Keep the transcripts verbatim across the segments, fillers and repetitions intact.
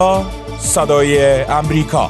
صدای امریکا.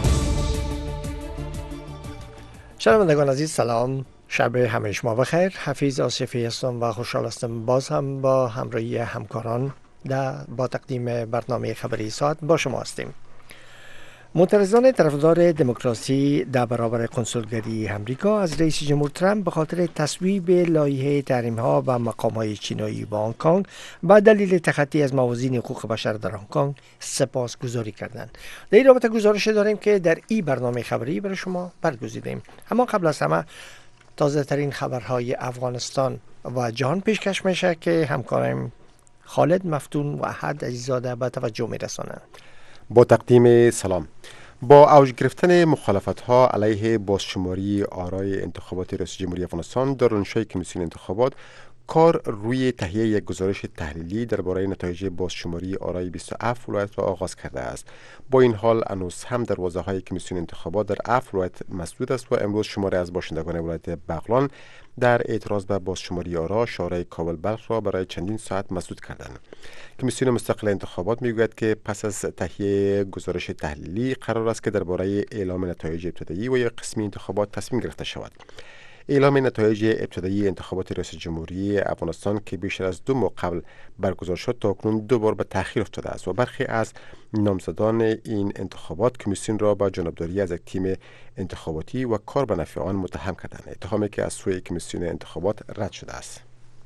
شنوندگان عزیز سلام، شب همه شما بخیر. حفیظ آصفی هستم و خوشحال هستم باز هم با همراهی همکاران در با تقدیم برنامه خبری ساعت با شما هستیم. معترضان طرفدار دموکراسی در برابر کنسولگری امریکا از رئیس جمهور ترامپ به خاطر تصویب لایحه تحریم‌ها و مقام‌های چینایی با هنگ کنگ و دلیل تخطی از موازین حقوق بشر در هنگ کنگ سپاسگزاری کردند. در این رابطه گزارش داریم که در این برنامه خبری برای شما برگزیدیم. اما قبل از همه تازه ترین خبرهای افغانستان و جهان پیشکش میشه که همکارم خالد مفتون و احد عزیزاده به توجه میرسانند. با تقدیم سلام. با اوج گرفتن مخالفت‌ها علیه بازشماری آرای انتخابات رئیس جمهوری افغانستان در رانشای کمیسیون انتخابات، کار روی تهیه یک گزارش تحلیلی درباره نتایج بازشماری آرای بیست و هفت ولایت را آغاز کرده است. با این حال هنوز هم دروازه‌های کمیسیون انتخابات در هفت ولایت مسدود است و امروز شماری از باشندگان ولایت بغلان در اعتراض به بازشماری آرا شورای کابل بلخ را برای چندین ساعت مسدود کردند. کمیسیون مستقل انتخابات میگوید که پس از تهیه گزارش تحلیلی قرار است که درباره اعلام نتایج ابتدایی و یا قسمی انتخابات تصمیم گرفته شود. اعلام نتایج ابتدایی انتخابات رئیس جمهوری افغانستان که بیشتر از دو ماه قبل برگزار شد تا اکنون دو بار به تأخیر افتاده است و برخی از نامزدان این انتخابات کمیسیون را با جانبداری از یک تیم انتخاباتی و کار به نفع آن متهم کردند، اتهامی که از سوی کمیسیون انتخابات رد شده است.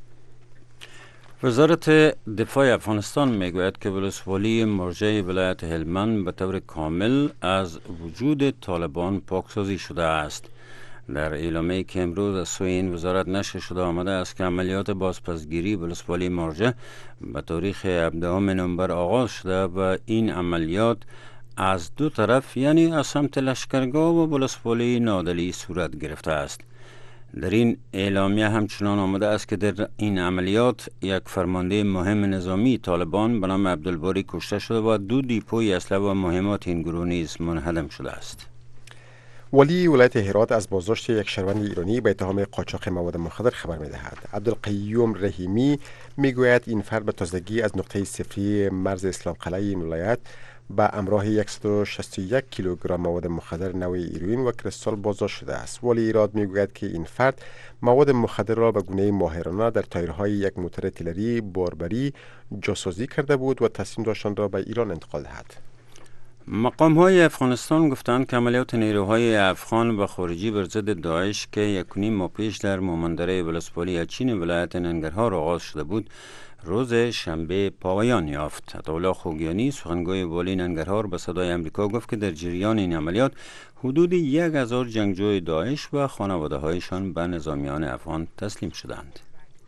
وزارت دفاع افغانستان میگوید که ولسوالی مرجع ولایت هلمند به طور کامل از وجود طالبان پاکسازی شده است. در اعلامیه‌ای که امروز از سوی این وزارت نشر شده آمده است که عملیات بازپسگیری ولسوالی مرجع به تاریخ هفدهم نوامبر آغاز شده و این عملیات از دو طرف یعنی از سمت لشکرگاه و ولسوالی نادلی صورت گرفته است. در این اعلامیه همچنان آمده است که در این عملیات یک فرمانده مهم نظامی طالبان به نام عبدالباری کشته شده و دو دیپوی اسلحه و مهمات این گروه نیز منهدم شده است. ولی ولایت هرات از بازداشت یک شهروند ایرانی به اتهام قاچاق مواد مخدر خبر می‌دهد. عبدالقیوم رحیمی میگوید این فرد به تازگی از نقطه صفری مرز اسلام قلعه این ولایت با همراه صد و شصت و یک کیلوگرم مواد مخدر نوع هیروئین و کریستال بازداشت شده است. ولی ایراد میگوید که این فرد مواد مخدر را به گونه ماهرانه در تایرهای یک موتر تیلری باربری جاسازی کرده بود و تصمیم داشت آن را به ایران انتقال دهد. مقام های افغانستان گفتند که عملیات نیروهای افغان و خارجی بر ضد داعش که یک و نیم ماه پیش در مومندره ولسوالی اچین ولایت ننگرهار آغاز شده بود روز شنبه پایان یافت. عطاالله خوگیانی سخنگوی والی ننگرهار به صدای امریکا گفت که در جریان این عملیات حدود یک هزار جنگجوی داعش و خانواده هایشان به نظامیان افغان تسلیم شدند.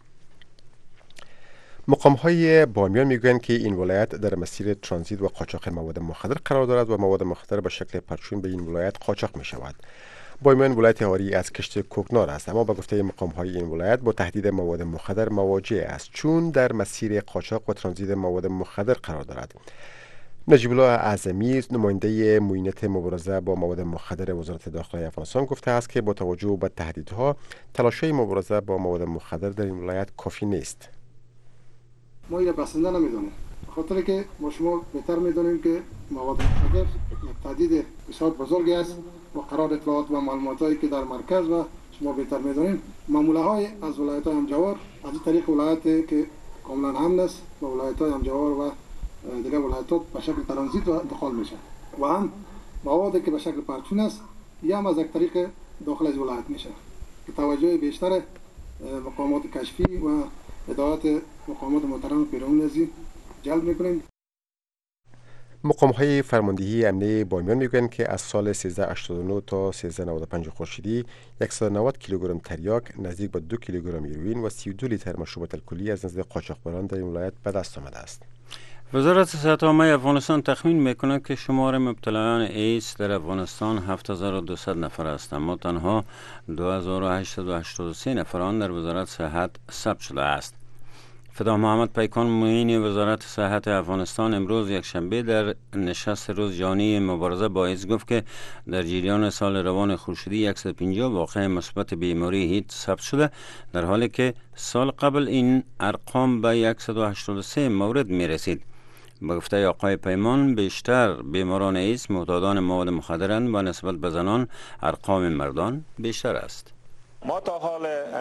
مقام های بامیان میگویند که این ولایت در مسیر ترانزیت و قاچاق مواد مخدر قرار دارد و مواد مخدر به شکل پرچون به این ولایت قاچاق می شود. بامیان ولایت حاری از کشت کوکنار است، اما به گفته مقام های این ولایت با تهدید مواد مخدر مواجه است چون در مسیر قاچاق و ترانزیت مواد مخدر قرار دارد. نجیب الله اعظمی نماینده معینت مبارزه با مواد مخدر وزارت داخلی افغانستان گفته است که با توجه به تهدیدها تلاش‌های مبارزه با مواد مخدر در این ولایت کافی نیست. ما اینو بسنده نمیدونیم، خاطر که ما شما بهتر میدونیم که مواد مخدر یک تهدید بسیار بزرگی است و قرار اطلاعات و معلوماتایی که در مرکز و شما بهتر میدونیم معامله های از ولایت های همجوار از این طریق ولایتی که کاملا امن است و ولایت های همجوار و دیگر ولایت ها به شکل ترانزیت و انتقال میشه و هم موادی که به شکل پرچون است یا هم از یک طریق داخل از ولایت میشه که توجه بیشتر مقامات کشفی و ادارات مقامات محترم پیرامون ازی جلب میکنیم. مقام های فرماندهی امنیه بامیان میگویند که از سال سیزده هشتاد و نه تا سیزده نود و پنج خورشیدی صد و نود کیلوگرم تریاک، نزدیک به دو کیلوگرم هیروئین و سی و دو لیتر مشروبات الکلی از نزد قاچاقبران در این ولایت به دست آمده است. وزارت صحت عامه افغانستان تخمین میکند که شمار مبتلایان ایدز در افغانستان هفت هزار و دویست نفر است، اما تنها دو هزار و هشتصد و هشتاد و سه نفر آن در وزارت صحت ثبت شده است. فدا محمد پیکان معین وزارت صحت افغانستان امروز یک شنبه در نشست روز جهانی مبارزه با ایدز گفت که در جریان سال روان خورشیدی صد و پنجاه واقعه مثبت بیماری ایدز ثبت شده، در حالی که سال قبل این ارقام به صد و هشتاد و سه مورد می رسید. به گفته آقای پیمان بیشتر بیماران ایدز معتادان مواد مخدرند و نسبت به زنان ارقام مردان بیشتر است. ما تا حال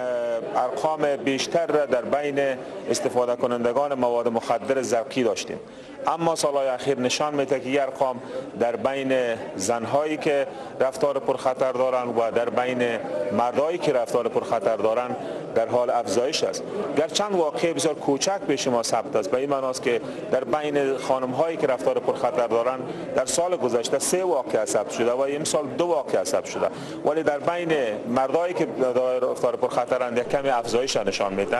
ارقام بیشتر را در بین استفاده کنندگان مواد مخدر زرقی داشتیم، اما سالهای اخیر نشان میده که ارقام در بین زنهایی که رفتار پرخطر دارند و در بین مردایی که رفتار پرخطر دارند در حال افزایش است. گرچند واقعه بسیار کوچک به شما ثبت است، به این معنی است که در بین خانم‌هایی که رفتار پرخطر دارند در سال گذشته سه واقعه ثبت شده و این سال دو واقعه ثبت شده، ولی در بین مردایی که رفتار پرخطرند یک کمی افزایش نشان میده.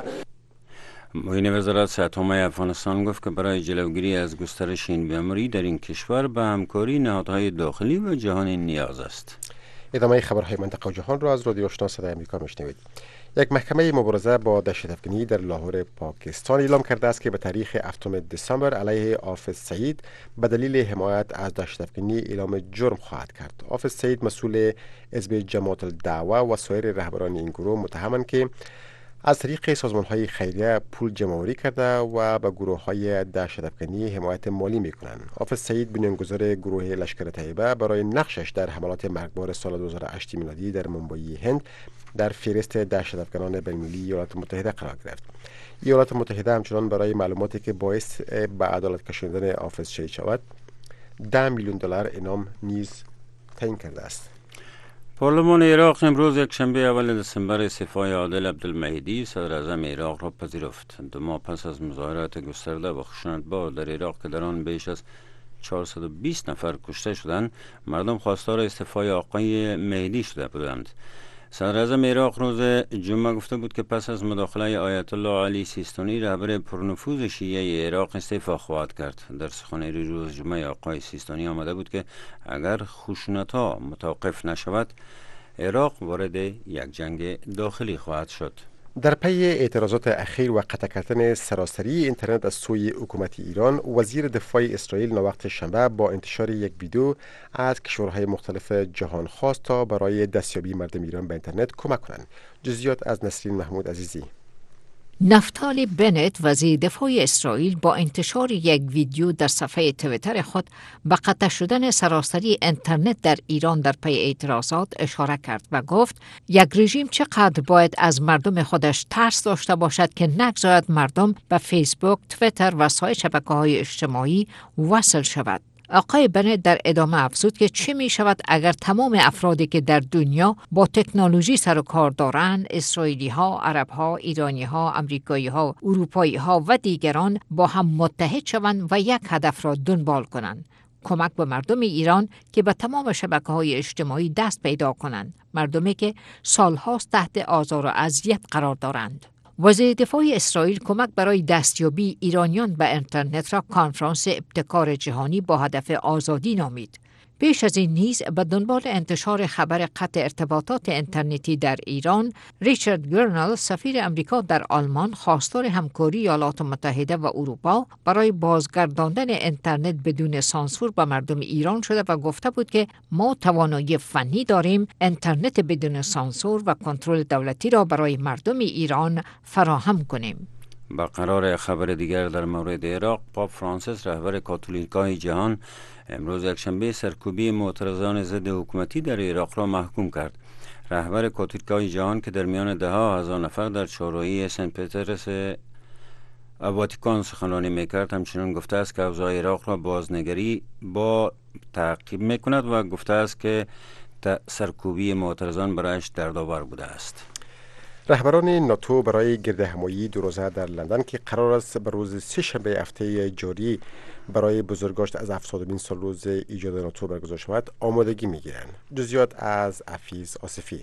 معین وزارت صحت عامه افغانستان گفت که برای جلوگیری از گسترش این بیماری در این کشور به همکاری نهادهای داخلی و جهانی نیاز است. ادامه خبرهای منطقه و جهان را از رادیو آشنا صدای آمریکا میشنوید. یک محکمه مبارزه با دهشت‌افکنی در لاهور پاکستان اعلام کرده است که به تاریخ هفتم دسامبر علیه حافظ سعید به دلیل حمایت از دهشت‌افکنی اعلام جرم خواهد کرد. حافظ سعید مسئول حزب جماعت الدعوه و سایر رهبران این گروه متهمند که از طریق سازمان‌های خیریه پول جمع‌آوری کرده و به گروه‌های دهشت‌افکنی حمایت مالی می‌کنند. حافظ سعید بنیانگذار گروه لشکر طیبه برای نقشش در حملات مرگبار سال دو هزار و هشت میلادی در منبای هند در فهرست دهشت‌افکنان بین‌المللی ایالات متحده قرار گرفت. ایالات متحده همچنان برای معلوماتی که باعث به عدالت کشاندن حافظ شهید شود ده میلیون دلار انعام نیز تعیین کرده است. پارلمان عراق امروز یک شنبه اول دسامبر استعفای عادل عبدالمهدی صدر اعظم عراق را پذیرفت. دو ماه پس از مظاهرات گسترده و خشونتبار در عراق که در آن بیش از چهارصد و بیست نفر کشته شدند، مردم خواستار استعفای آقای مهدی شده بودند. صدر اعظم عراق روز جمعه گفته بود که پس از مداخله آیت الله علی سیستانی رهبر پرنفوذ شیعه عراق استعفا خواهد کرد. در سخنرانی روز جمعه آقای سیستانی آمده بود که اگر خشونت‌ها متوقف نشود عراق وارد یک جنگ داخلی خواهد شد. در پی اعتراضات اخیر و قطع کردن سراسری اینترنت از سوی حکومت ایران، وزیر دفاع اسرائیل نوبت شنبه با انتشار یک ویدیو از کشورهای مختلف جهان خواست تا برای دستیابی مردم ایران به اینترنت کمک کنند. جزئیات از نسرین محمود عزیزی. نفتالی بنت وزیر دفاع اسرائیل با انتشار یک ویدیو در صفحه توییتر خود به قطع شدن سراسری اینترنت در ایران در پی اعتراضات اشاره کرد و گفت یک رژیم چقدر باید از مردم خودش ترس داشته باشد که نگذارد مردم به فیسبوک، توییتر و سایر شبکه‌های اجتماعی وصل شود. آقای بنت در ادامه افزود که چه می شود اگر تمام افرادی که در دنیا با تکنولوژی سر و کار دارند، اسرائیلی ها، عرب ها، ایرانی ها، امریکایی ها، اروپایی ها و دیگران با هم متحد شوند و یک هدف را دنبال کنند. کمک به مردم ایران که به تمام شبکه‌های اجتماعی دست پیدا کنند، مردمی که سالهاست تحت آزار و اذیت قرار دارند. وزیر دفاع اسرائیل کمک برای دستیابی ایرانیان به اینترنت را کنفرانس ابتکار جهانی با هدف آزادی نامید. پیش از این نیز به دنبال انتشار خبر قطع ارتباطات اینترنتی در ایران، ریچارد گرنل سفیر امریکا در آلمان خواستار همکاری ایالات متحده و اروپا برای بازگرداندن اینترنت بدون سانسور به مردم ایران شده و گفته بود که ما توانایی فنی داریم اینترنت بدون سانسور و کنترل دولتی را برای مردم ایران فراهم کنیم. برقرار خبر دیگر در مورد عراق، پاپ فرانسیس رهبر کاتولیکای جهان امروز یکشنبه سرکوبی معترضان ضد حکومتی در عراق را محکوم کرد. رهبر کاتولیکای جهان که در میان ده ها هزار نفر در چهارراهی سنت پترس واتیکان سخنرانی میکرد، همچنین گفته است که اوضاع عراق را بازنگری با تعقیب میکند و گفته است که سرکوبی معترضان برایش دردآور بوده است. رهبران ناتو برای گرد همایی دو روزه در لندن که قرار است به روز سه شنبه هفته جاری برای بزرگداشت از هفتادمین سال روز ایجاد ناتو برگزار شود آمادگی میگیرند. جزئیات از حفیظ آصفی.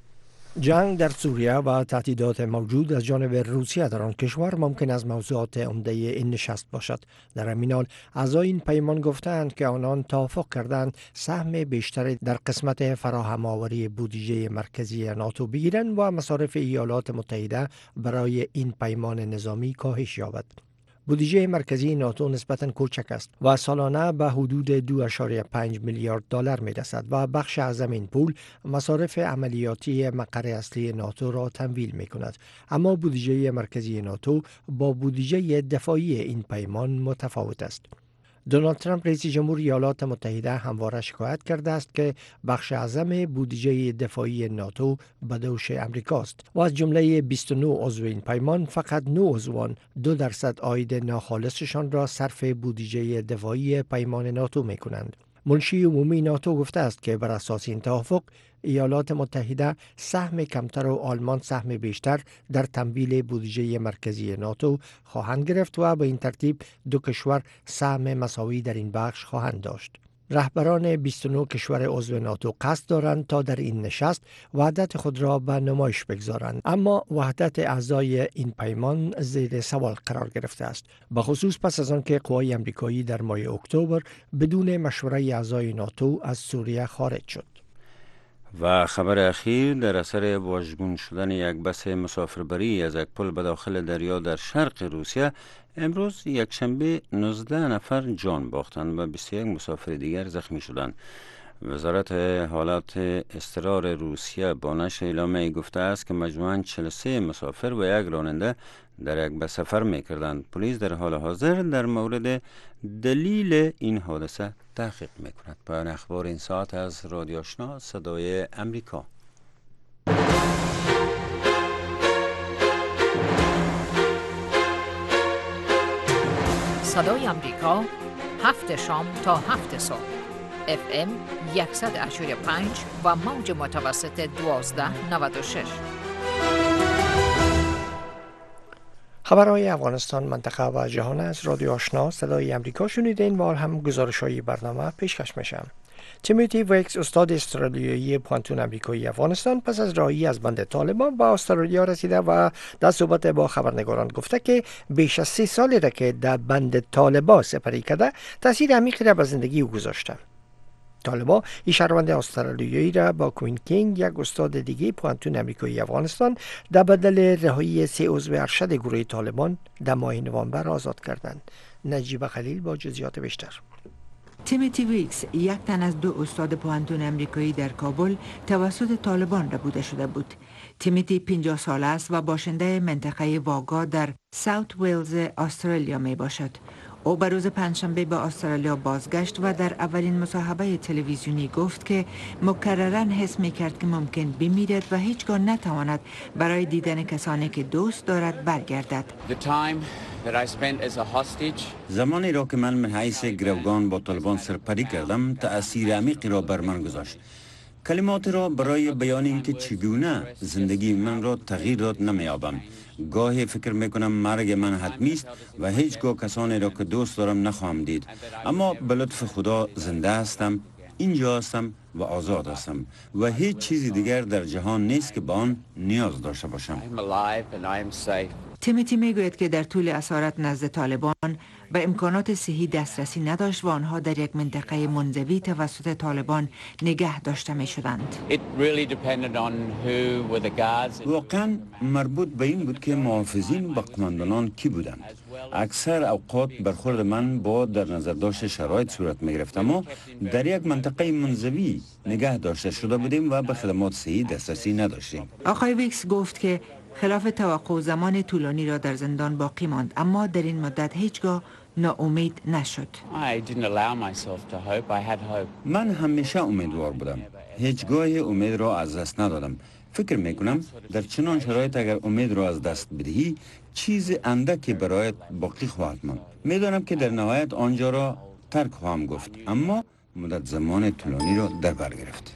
جنگ در سوریه و تهدیدات موجود از جانب روسیه در آن کشور ممکن از موضوعات عمده این نشست باشد. در همین حال اعضای این پیمان گفتند که آنان توافق کردند سهم بیشتری در قسمت فراهم آوری بودجه مرکزی ناتو بگیرند و مصارف ایالات متحده برای این پیمان نظامی کاهش یابد. بودجه مرکزی ناتو نسبتاً کوچک است و سالانه به حدود دو اشاریه پنج میلیارد دلار می‌رسد و بخش اعظم این پول مصارف عملیاتی مقر اصلی ناتو را تمویل می‌کند. اما بودجه مرکزی ناتو با بودجه دفاعی این پیمان متفاوت است. دونالد ترامپ رئیس جمهور ایالات متحده همواره شکایت کرده است که بخش اعظم بودجه دفاعی ناتو به دوش امریکاست و از جمله بیست و نه عضو این پیمان فقط نه عضوان دو درصد عاید ناخالصشان را صرف بودجه دفاعی پیمان ناتو می کنند. منشی عمومی ناتو گفته است که بر اساس این توافق ایالات متحده سهم کمتر و آلمان سهم بیشتر در تمویل بودجه مرکزی ناتو خواهند گرفت و به این ترتیب دو کشور سهم مساوی در این بخش خواهند داشت. رهبران بیست و نه کشور عضو ناتو قصد دارند تا در این نشست وحدت خود را به نمایش بگذارند، اما وحدت اعضای این پیمان زیر سوال قرار گرفته است، به خصوص پس از آنکه قوای آمریکایی در ماه اکتبر بدون مشوره اعضای ناتو از سوریه خارج شد. و خبر اخیر در اثر واژگون شدن یک بس مسافربری از یک پل به داخل دریا در شرق روسیه، امروز یک شنبه نوزده نفر جان باختند و بیست و یک مسافر دیگر زخمی شدند. وزارت حالات اضطرار روسیه با نشر اعلامیه گفته است که مجموعاً چهل و سه مسافر و یک راننده در یک بس سفر می‌کردند. پلیس در حال حاضر در مورد دلیل این حادثه تحقیق می‌کند. پایان اخبار این ساعت از رادیو آشنا صدای امریکا. صدای امریکا، هفت شام تا هفت صبح، اف ام صد و هشتاد و پنج و موج متوسط دوازده نود و شش. خبرهای افغانستان، منطقه و جهان از رادیو آشنا صدای امریکا شنیدین و هم گزارش‌های برنامه پیشکش میشم. تیموتی ویکس، استاد استرالیایی پانتون امریکایی افغانستان، پس از رهایی از بند طالبان به استرالیا رسیده و در صحبت با خبرنگاران گفته که بیش از سی سالی را که در بند طالبان سپری کرده تاثیر عمیقی را به زندگی او گذاشته. طالبان این شهروند استرالیایی را با کوین کینگ، یک استاد دیگه پانتون امریکایی افغانستان، در بدل رهایی سه عضو ارشد گروه طالبان در ماه نوامبر آزاد کردند. نجیب خلیل با جزئیات بیشتر. تیموتی ویکس، یک تن از دو استاد پانتون امریکایی در کابل، توسط طالبان ربوده شده بود. تیموتی پنجاه ساله است و باشنده منطقه واگا در ساوت ویلز استرالیا می باشد. او به روز پنجشنبه به استرالیا بازگشت و در اولین مصاحبه تلویزیونی گفت که مکرراً حس می کرد که ممکن بمیرد و هیچگاه نتواند برای دیدن کسانی که دوست دارد برگردد. زمانی را که من من حیث گروگان با طالبان سرپری کردم تأثیر عمیقی را بر من گذاشت. کلمات را برای بیان اینکه چگونه زندگی من را تغییر داد نمیابم. گاهی فکر میکنم مرگ من حتمی است و هیچگاه کسانی را که دوست دارم نخواهم دید، اما به لطف خدا زنده هستم، اینجا هستم و آزاد هستم و هیچ چیزی دیگر در جهان نیست که به آن نیاز داشته باشم. تیموتی میگوید که در طول اسارت نزد طالبان به امکانات صحی دسترسی نداشت و آنها در یک منطقه منزوی توسط طالبان نگه داشته می شدند. واقعا مربوط به این بود که محافظین و قماندانان کی بودند. اکثر اوقات برخورد من با در نظر داشت شرایط صورت می گرفت، اما در یک منطقه منزوی نگه داشته شده بودیم و به خدمات صحی دسترسی نداشتیم. آقای ویکس گفت که خلاف توقع زمان طولانی را در زندان باقی ماند، اما در این مدت هیچگاه ناامید نشد. من همیشه امیدوار بودم. هیچگاه امید را از دست ندادم. فکر میکنم در چنان شرایط اگر امید را از دست بدهی چیز اندکی برایت باقی خواهد ماند. میدانم که در نهایت آنجا را ترک خواهم گفت، اما مدت زمان طولانی را در بر گرفت.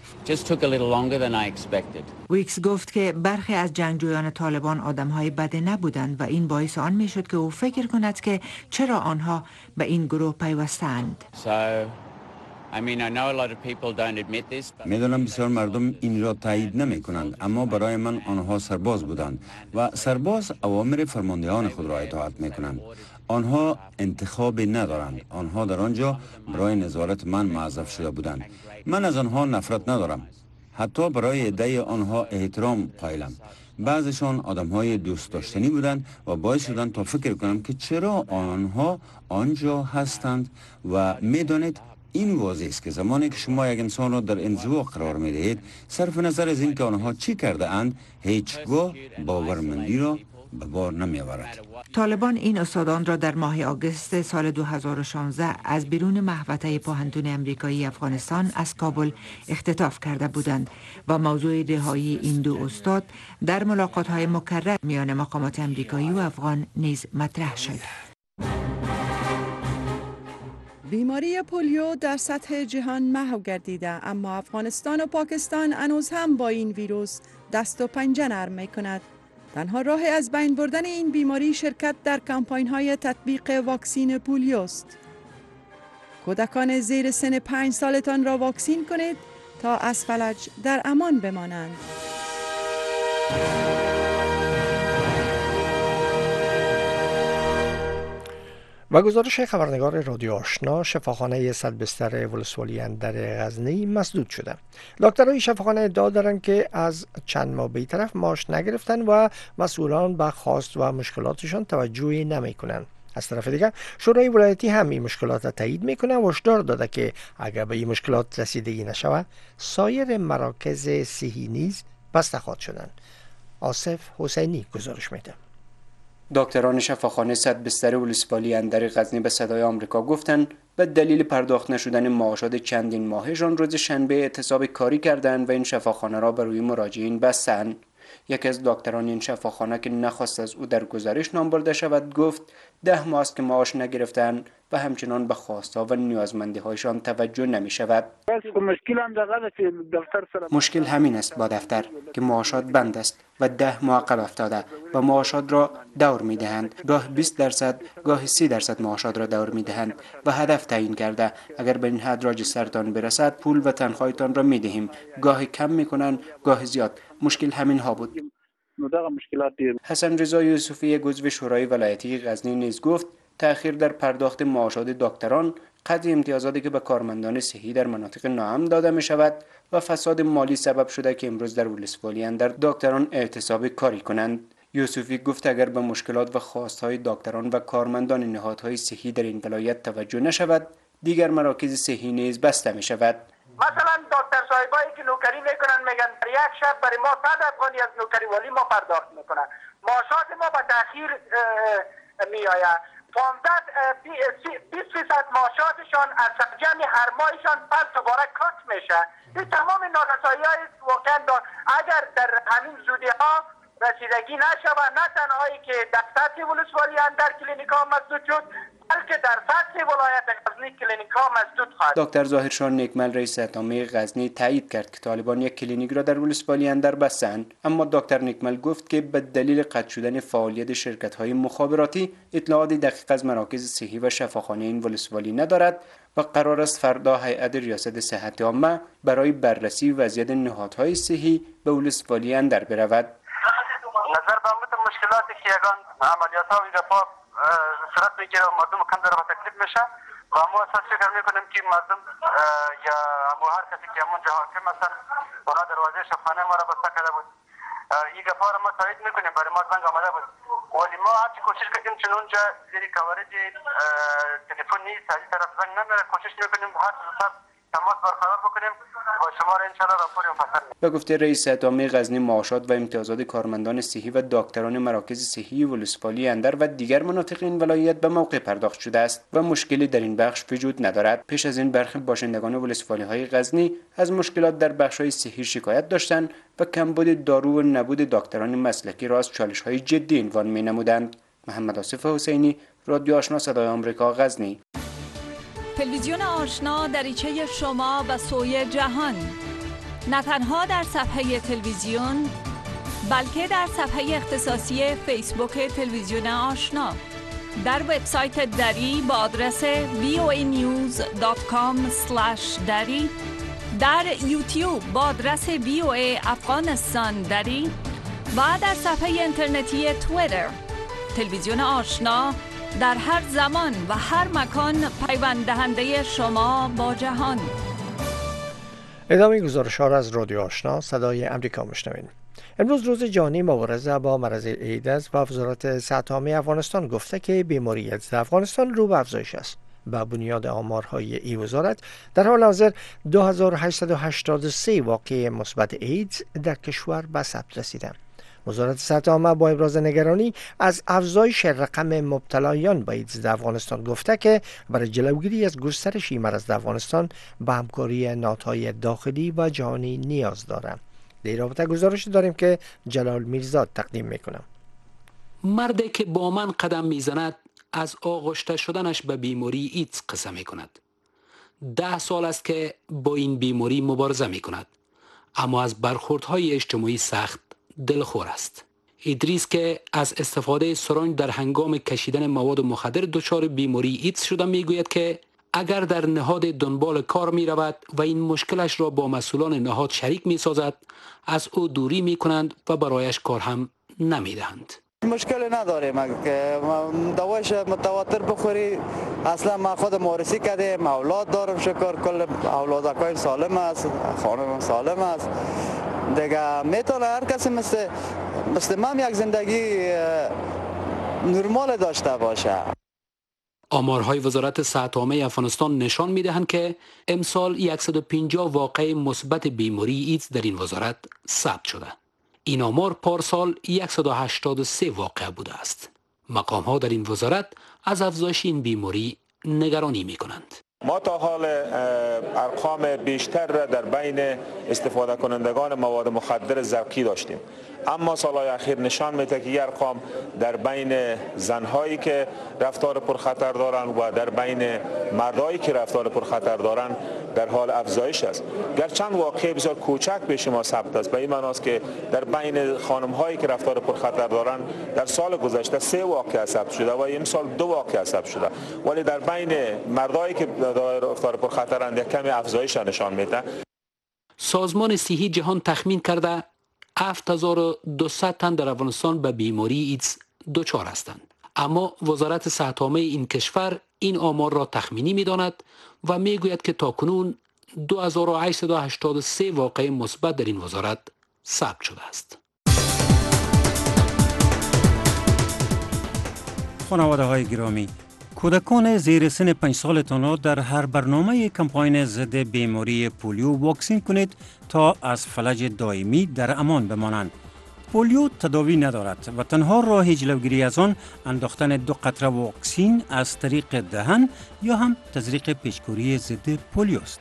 ویکس گفت که برخی از جنگجویان طالبان آدم‌های بده نبودند و این باعث آن میشد که او فکر کند که چرا آنها به این گروه پیوستند. میدانم بسیار مردم این را تایید نمی کنند، اما برای من آنها سرباز بودند و سرباز اوامر فرماندهان خود را اطاعت می کنند. آنها انتخابی ندارند. آنها در آنجا برای نظارت من موظف شده بودند. من از آنها نفرت ندارم. حتی برای عده آنها احترام قائلم. بعضشان آدم‌های دوست داشتنی بودند و باعث شدند تا فکر کنم که چرا آنها آنجا هستند و می‌دانید این واضح است که زمانی که شما یک انسان را در انزوا قرار می‌دهید، صرف نظر از اینکه آنها چی کرده اند، هیچگاه باورمندی را به بار نمی آورد. طالبان این استادان را در ماه آگوست سال دو هزار و شانزده از بیرون محوطه پوهنتون امریکایی افغانستان از کابل اختطاف کرده بودند و موضوع رهایی این دو استاد در ملاقات‌های مکرر میان مقامات امریکایی و افغان نیز مطرح شد. بیماری پولیو در سطح جهان محو گردیده، اما افغانستان و پاکستان هنوز هم با این ویروس دست و پنجه نرم می کند. تنها راه از بین بردن این بیماری شرکت در کمپاین های تطبیق واکسین پولیو است. کودکان زیر سن پنج سالتان را واکسین کنید تا از فلج در امان بمانند. و گزارش خبرنگار رادیو آشنا، شفاخانه صد بستر ولسوالی اندر غزنی مسدود شده. دکترای شفاخانه ادعا دارند که از چند ماه به طرف معاش نگرفتن و مسئولان به خواست و مشکلاتشان توجهی نمی کنند. از طرف دیگر شورای ولایتی هم این مشکلات را تایید میکنه و هشدار داده که اگر به این مشکلات رسیدگی نشود سایر مراکز صحی نیز بسته خواهد شدند. آصف حسینی گزارش میده. دکتران شفاخانه صد بستر ولسوالی اندر غزنی به صدای آمریکا گفتند به دلیل پرداخت نشدن معاشات چندین ماهشان روز شنبه اعتصاب کاری کردند و این شفاخانه را بر روی مراجعین بستند. یکی از دکتران این شفاخانه که نخواست از او در گزارش نام برده شود گفت ده ماه است که معاش نگرفتند و همچنان به خواستها و نیازمندی هایشان توجه نمی شود. مشکل همین است با دفتر که معاشات بند است و ده ماه عقب افتاده و معاشات را دور می دهند. گاه بیست درصد گاه سی درصد معاشات را دور می دهند و هدف تعیین کرده اگر به این حد راجسترتان برسد پول و تنخواهتان را می دهیم. گاه کم می کنند گاه زیاد. مشکل همین ها بود. حسن رضا یوسفی عضو شورای ولایتی غزنی نیز گفت تأخیر در پرداخت معاشات دکتران، قطع امتیازاتی که به کارمندان صحی در مناطق ناامن داده می شود و فساد مالی سبب شده که امروز در ولسوالی اندر دکتران اعتصاب کاری کنند. یوسفی گفت اگر به مشکلات و خواستهای دکتران و کارمندان نهادهای صحی در این ولایت توجه نشود، دیگر مراکز صحی نیز بسته می شود. مثلا دکتر صاحبایی که نوکری میکنن میگن در یک شب برای ما صد افغانی از نوکری ولی ما پرداخت میکنن. معاشات ما به تاخیر میآید. پانزده بیست فیصد معاشاتشان از جمع هر ماهشان پس دوباره کات میشه. این تمام نارسایی های واقعا اگر در همین زودی ها رسیدگی نشود، نه تنهایی که در سطح ولسوالی اندر کلینیک ها مسدود شد بلکه در سطح ولایت غزنی کلینیک ها مسدود خواهد. دکتر ظاهرشان نیکمل رئیس اتامی غزنی تایید کرد که طالبان یک کلینیک را در ولسوالی اندر بستند، اما دکتر نیکمل گفت که به دلیل قطع شدن فعالیت شرکت های مخابراتی اطلاعات دقیق از مراکز صحی و شفاخانه این ولسوالی ندارد و قرار است فردا هیئت ریاست صحت عامه برای بررسی وضعیت نهادهای صحی به ولسوالی اندر برود. نظر به مشکلاتی که یگان عملیات ها و پا صورت میگیره و مردم کم داره و تکلیف میشه و ما اساس فکر میکنیم که مردم یا امو هر کسی که همون حاکم مثلا اونا دروازه شفاخانه ما را بسته کرده بود. این گپا را ما تایید میکنیم، برای ما زنگ آمده بود ولی ما هرچی کوشش کردیم چون اونجا زیر کوارج تلفن نیست از این طرف زنگ نمیره، کوشش میکنیم هر زودتر تماس برقرار بکنیم و شما را انشاءالله راپور مفصل. به گفته رئیس اتامی غزنی معاشات و امتیازات کارمندان صحی و دکتران مراکز صحی ولسوالی اندر و دیگر مناطق این ولایت به موقع پرداخت شده است و مشکلی در این بخش وجود ندارد. پیش از این برخی باشندگان ولسوالی های غزنی از مشکلات در بخش های صحی شکایت داشتند و کمبود دارو و نبود دکتران مسلکی را از چالش های جدی عنوان می نمودند. محمد آصف حسینی، رادیو آشنا صدای آمریکا، غزنی. تلویزیون آشنا دریچه شما به سوی جهان، نه تنها در صفحه تلویزیون بلکه در صفحه اختصاصی فیسبوک تلویزیون آشنا، در وبسایت دری با آدرس وی او ای نیوز دات کام اسلش دری، در یوتیوب با آدرس وی او ای افغانستان دری و در صفحه اینترنتی توییتر. تلویزیون آشنا در هر زمان و هر مکان پیوند دهنده شما با جهان. ادامه گزارش ها را از رادیو آشنا صدای امریکا میشنوید. امروز روز جهانی مبارزه با مرض ایدز و وزارت صحت عامه افغانستان گفته که بیماری ایدز در افغانستان رو به افزایش است. به بنیاد آمارهای این وزارت در حال حاضر دو هزار و هشتصد و هشتاد و سه واقعه مثبت ایدز در کشور به ثبت رسیده. وزارت صحت عامه با ابراز نگرانی از افزایش رقم مبتلایان به ایدز در افغانستان گفته که برای جلوگیری از گسترش این مرض در افغانستان به همکاری نهادهای داخلی و جهانی نیاز دارد. در رابطه گزارش داریم که جلال میرزاد تقدیم میکنم. مردی که با من قدم میزند از آغشته شدنش به بیماری ایدز قصه میکند. ده سال است که با این بیماری مبارزه میکند، اما از برخوردهای اجتماعی سخت دلخور است. ادریس که از استفاده سرنج در هنگام کشیدن مواد مخدر دچار بیماری ایدز شده میگوید که اگر در نهاد دنبال کار می رود و این مشکلش را با مسئولان نهاد شریک می سازد، از او دوری می کنند و برایش کار هم نمی دهند. مشکل نداریم، دوایش متواتر بخوری. اصلا ما خود مورسی کردیم، اولاد دارم، شکر کل اولادکای سالم است، خانم سالم است دیگه. میتونه هر کسی مثل مثل من یک زندگی نرمال داشته باشه. آمارهای وزارت صحت عامه افغانستان نشان می‌دهند که امسال صد و پنجاه واقعه مثبت بیماری ایدز در این وزارت ثبت شده. این آمار پارسال صد و هشتاد و سه واقعه بوده است. مقام‌ها در این وزارت از افزایش این بیماری نگرانی می‌کنند. ما تا حال ارقام بیشتر را در بین استفاده کنندگان مواد مخدر زرقی داشتیم، اما سالهای اخیر نشان میده که این ارقام در بین زنهایی که رفتار پرخطر دارند و در بین مردایی که رفتار پرخطر دارند در حال افزایش است. گرچند واقعه بسیار کوچک به شما ثبت است، به این معنی است که در بین خانم‌هایی که رفتار پرخطر دارند در سال گذشته سه واقعه ثبت شده و این سال دو واقعه ثبت شده، ولی در بین مردایی که رفتار پرخطرند یک کمی افزایش نشان میده. سازمان صحی جهان تخمین کرده هفت هزار و دویست تن در افغانستان به بیماری ایدز دچار هستند، اما وزارت صحت عامه این کشور این آمار را تخمینی می‌داند و میگوید که تاکنون دو هزار و هشتصد و هشتاد و سه واقعه مثبت در این وزارت ثبت شده است. خانواده های گرامی، کودکان زیر سن پنج سالتان را در هر برنامه کمپاین ضد بیماری پولیو واکسین کنید تا از فلج دائمی در امان بمانند. پولیو تداوی ندارد و تنها راه جلوگیری از آن انداختن دو قطره واکسین از طریق دهن یا هم تزریق پیچکوری ضد پولیو است.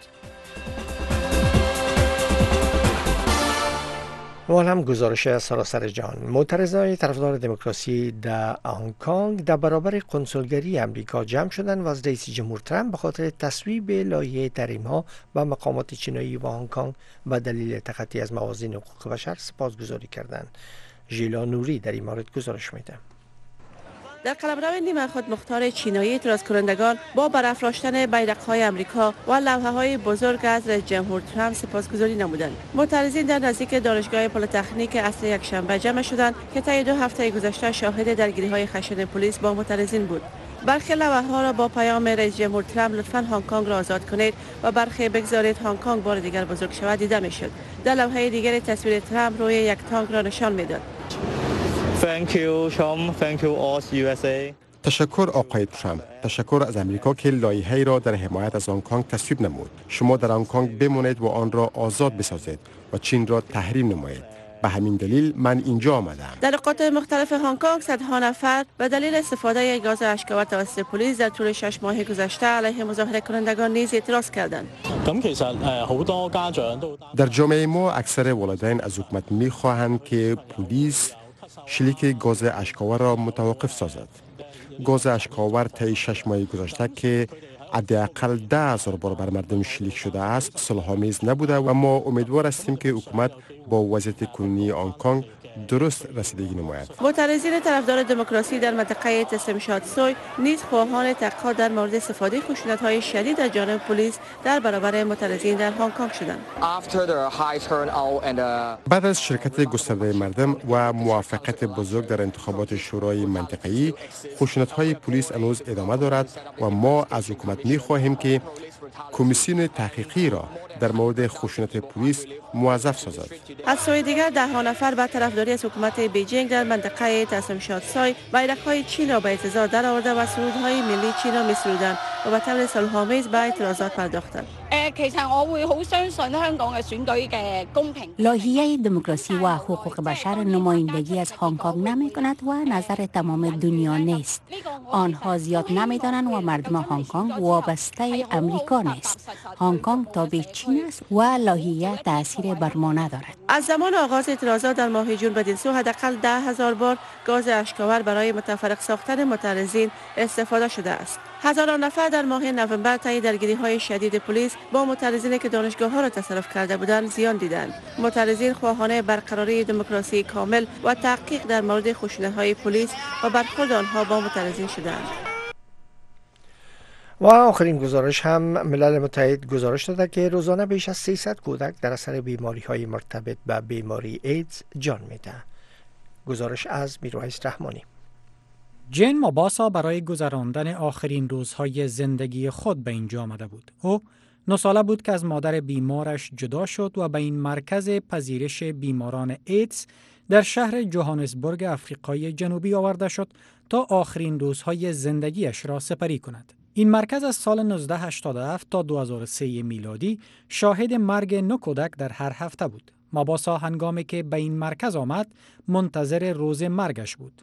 و هم گزارش سراسر جهان. معترضان طرفدار دموکراسی در هنگ کنگ در برابر کنسولگری امریکا جمع شدند و از رئیس جمهور ترامپ به خاطر تصویب لایحه تحریم‌ها و مقامات چینایی و هنگ کنگ و دلیل تخطی از موازین حقوق بشر سپاسگزاری کردند. ژیلا نوری در این مورد گزارش میده. در قلمرو نیمه خود مختار چینایی اعتراض کنندگان با برافراشتن بیرق‌های آمریکا و لوحه‌های بزرگ از رئیس جمهور ترامپ سپاسگزاری نمودند. معترضین در نزدیک دانشگاه پلی‌تکنیک اصل یکشنبه جمع شدند که طی دو هفته گذشته شاهد درگیری‌های خشن پلیس با معترضین بود. برخی لوحه‌ها را با پیام رئیس جمهور ترامپ لطفاً هنگ کنگ را آزاد کنید و برخی بگذارید هنگ کنگ بار دیگر بزرگ شود دیده می‌شد. در لوحه دیگری تصویر ترامپ روی یک تانک را نشان می‌داد. Thank you, Trump. Thank you, all U S A. تشکر آقای ترامپ. تشکر از امریکا که لایحه‌ای را در حمایت از هنگ کنگ تصویب نمود. شما در هنگ کنگ بمانید و آن را آزاد بسازید و چین را تحریم نمایید. به همین دلیل من اینجا آمدم. در نقاط مختلف هنگ کنگ صدها نفر به دلیل استفاده گاز اشک‌آور توسط پلیس در طول شش ماه گذشته علیه مظاهره کنندگان نیز اعتراض کردند. در جامعه ما اکثر والدین از حکومت می‌خواهند که پلیس شلیک گاز اشک‌آور را متوقف سازد. گاز اشک‌آور طی شش ماه گذشته که حداقل ده هزار بار بر مردم شلیک شده است صلح‌آمیز نبوده و ما امیدوار هستیم که حکومت با وضعیت کنونی هنگ کنگ درست رسیدگی نماید. معترضین طرفدار دموکراسی در منطقه تسم شاد سوی نیز خواهان تحقیقات در مورد استفاده خشونت‌های شدید از جانب پلیس در برابر معترضین در هنگ کنگ شدند. بعد از شرکت گسترده مردم و موافقت بزرگ در انتخابات شورای منطقه‌ای، خشونت‌های پلیس هنوز ادامه دارد و ما از حکومت می‌خواهیم که کمیسیون تحقیقی را در مورد خشونت پلیس موظف سازد. از سوی دیگر ده ها نفر با طرفداری از حکومت بیجینگ در منطقه تسم شاد سوی بیرق‌های چین را به اعتراض درآورده و سرودهای ملی چین را می‌سرودند و به طور صلح‌آمیز به اعتراضات پرداختند. لایحه دموکراسی و حقوق بشر نمایندگی از هنگ کنگ نمی کند و نظر تمام دنیا نیست. آنها زیاد نمی دانند و مردم هنگ کنگ وابسته امریکا نیست. هنگ کنگ تابع چین است و لایحه تأثیر بر ما ندارد. از زمان آغاز اعتراضات در ماه جون بدین سو حداقل ده هزار بار گاز اشک‌آور برای متفرق ساختن معترضین استفاده شده است. هزاران نفر در ماه نوامبر طی درگیری‌های شدید پلیس با معترضینی که دانشگاه‌ها را تصرف کرده بودند زیان دیدند. معترضین خواهان برقراری دموکراسی کامل و تحقیق در مورد خشونت‌های پلیس و برخورد آنها با معترضین شدند. و آخرین گزارش هم ملل متحد گزارش داده که روزانه بیش از سیصد کودک در اثر بیماری‌های مرتبط به بیماری ایدز جان می‌دهند. گزارش از میرویس رحمانی. جین ماباسا برای گذراندن آخرین روزهای زندگی خود به اینجا آمده بود. او نه ساله بود که از مادر بیمارش جدا شد و به این مرکز پذیرش بیماران ایدز در شهر جوهانسبورگ آفریقای جنوبی آورده شد تا آخرین روزهای زندگیش را سپری کند. این مرکز از سال نوزده هشتاد و هفت تا دو هزار و سه میلادی شاهد مرگ نه کودک در هر هفته بود. ماباسا هنگامی که به این مرکز آمد منتظر روز مرگش بود.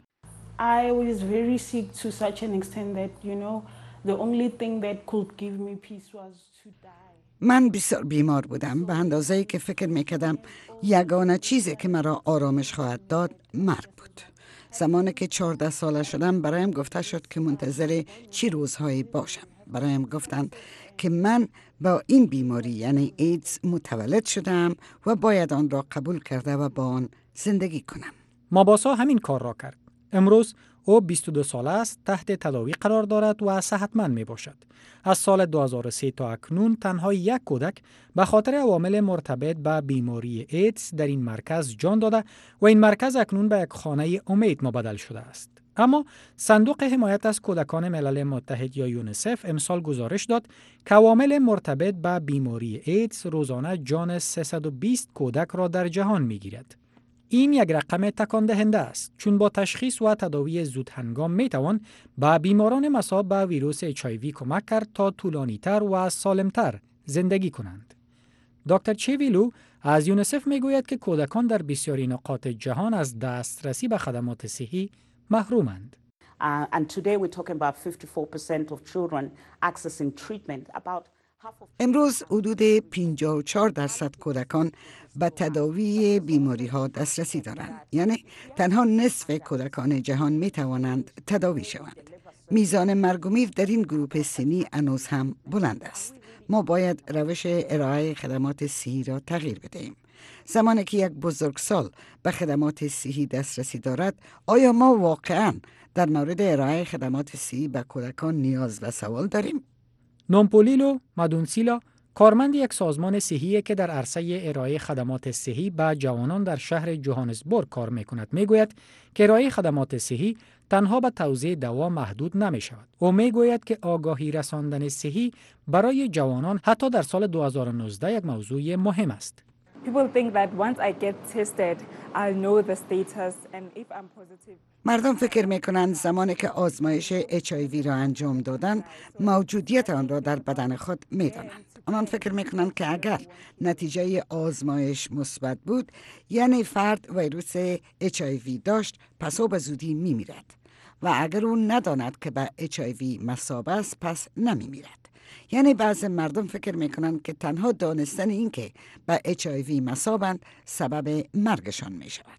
I was very sick to such an extent that, you know, the only thing that could give me peace was to die. من بسیار بیمار بودم به اندازه‌ای که فکر میکردم یگانه چیزی که مرا آرامش خواهد داد مرگ بود. زمانی که چهارده ساله شدم برایم گفته شد که منتظر چی روزهایی باشم. برایم گفتند که من با این بیماری یعنی ایدز متولد شدم و باید آن را قبول کرده و با آن زندگی کنم. ماباسا همین کار را کرد. امروز او بیست و دو ساله است، تحت تداوی قرار دارد و صحتمند می باشد. از سال دو هزار و سه تا اکنون تنها یک کودک به خاطر عوامل مرتبط به بیماری ایدز در این مرکز جان داده و این مرکز اکنون به یک خانه امید مبدل شده است. اما صندوق حمایت از کودکان ملل متحد یا یونیسف امسال گزارش داد که عوامل مرتبط به بیماری ایدز روزانه جان سیصد و بیست کودک را در جهان می گیرد. این یک رقم تکان دهنده است چون با تشخیص و تداوی زود هنگام می توان به بیماران مصاب به ویروس اچ آی وی کمک کرد تا طولانی‌تر و سالمتر زندگی کنند. دکتر چیویلو از یونیسف می گوید که کودکان در بسیاری نقاط جهان از دسترسی به خدمات صحی محرومند. Uh, and today we're talking about fifty-four percent of children accessing treatment. About امروز حدود پنجاه و چهار درصد کودکان به تداوی بیماری ها دسترسی دارند. یعنی تنها نصف کودکان جهان می توانند تداوی شوند. میزان مرگ و میر در این گروه سنی هنوز هم بلند است. ما باید روش ارائه خدمات صحی را تغییر بدهیم. زمانی که یک بزرگسال به خدمات صحی دسترسی دارد، آیا ما واقعاً در مورد ارائه خدمات صحی به کودکان نیاز و سوال داریم؟ نومپولیلو مادونسیلا کارمند یک سازمان صحی که در عرصه ارائه خدمات صحی به جوانان در شهر جوهانسبورگ کار می‌کند میگوید که ارائه خدمات صحی تنها به توزیع دوا محدود نمی‌شود. او میگوید که آگاهی رساندن صحی برای جوانان حتی در سال دو هزار و نوزده یک موضوع مهم است. People think that once I get tested, I'll know the status and if I'm positive. مردم فکر میکنند زمانی که آزمایش اچ آی وی را انجام دادند موجودیت آن را در بدن خود میدانند. آنان فکر میکنند که اگر نتیجه آزمایش مثبت بود یعنی فرد ویروس اچ آی وی داشت پس او به زودی میمیرد و اگر او نداند که به اچ آی وی مصاب است پس نمیمیرد. یعنی بعضی مردم فکر میکنند که تنها دانستن این که به اچ آی وی مصابند سبب مرگشان می شود.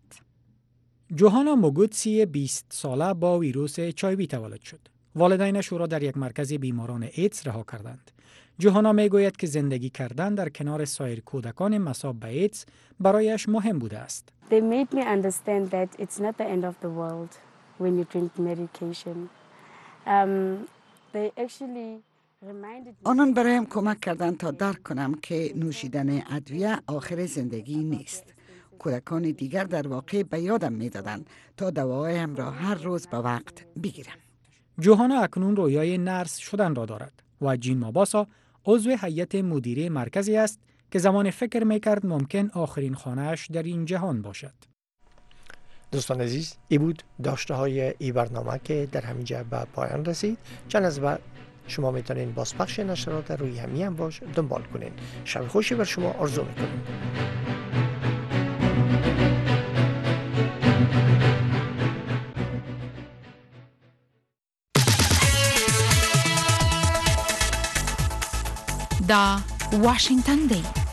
جوهانا موگوتسی بیست ساله با ویروس اچ آی وی تولد شد. والدینش او را در یک مرکز بیماران ایدز رها کردند. جوهانا می گوید که زندگی کردن در کنار سایر کودکان مصاب به ایدز برایش مهم بوده است. They made me understand that it's not the end of the world when you drink medication. Um, they actually آنان برایم کمک کردند تا درک کنم که نوشیدن ادویه آخر زندگی نیست. کودکان دیگر در واقع به یادم میدادند تا دوایم را هر روز به وقت بگیرم. جوهانا اکنون رویای نرس شدن را دارد و جین ماباسا عضو هیئت مدیره مرکزی است که زمان فکر میکرد ممکن آخرین خانه‌اش در این جهان باشد. دوستان عزیز، ای بود داشته های ای برنامه که در همینجا به پایان رسید. چند از بعد شما میتونین بازپخش نشرات روی همین امواج دنبال کنین. شب خوشی بر شما آرزو میکنیم. دا واشنگتن دی